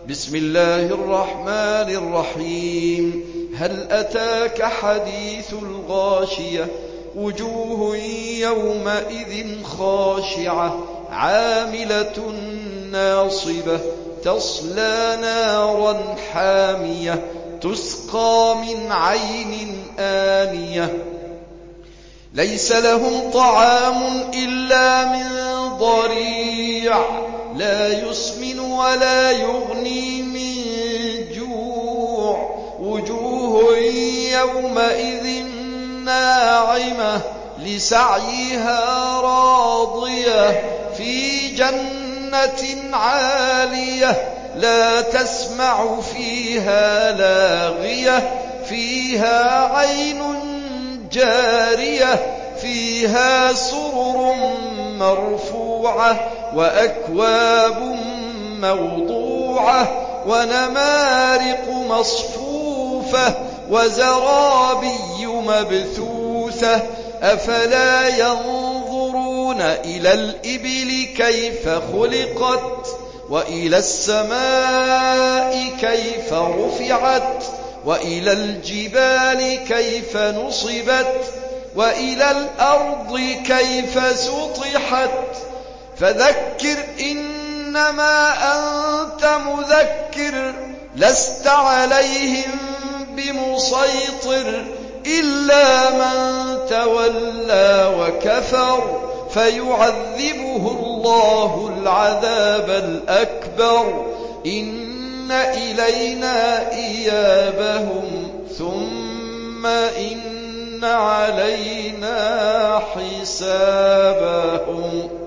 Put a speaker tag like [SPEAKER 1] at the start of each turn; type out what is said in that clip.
[SPEAKER 1] بسم الله الرحمن الرحيم. هل أتاك حديث الغاشية وجوه يومئذ خاشعة عاملة ناصبة تصلى نارا حامية تسقى من عين آنية ليس لهم طعام إلا من ضريع لا يسمن ولا يغني من جوع وجوه يومئذ ناعمة لسعيها راضية في جنة عالية لا تسمع فيها لاغية فيها عين جارية فيها سرر مرفوعة وأكواب موضوعة ونمارق مصفوفة وزرابي مبثوثة أفلا ينظرون إلى الإبل كيف خلقت وإلى السماء كيف رفعت وإلى الجبال كيف نصبت وإلى الأرض كيف سطحت فذكر إنما أنت مذكر لست عليهم بمسيطر إلا من تولى وكفر فيعذبه الله العذاب الأكبر إن إلينا إيابهم ثم إن علينا حسابهم.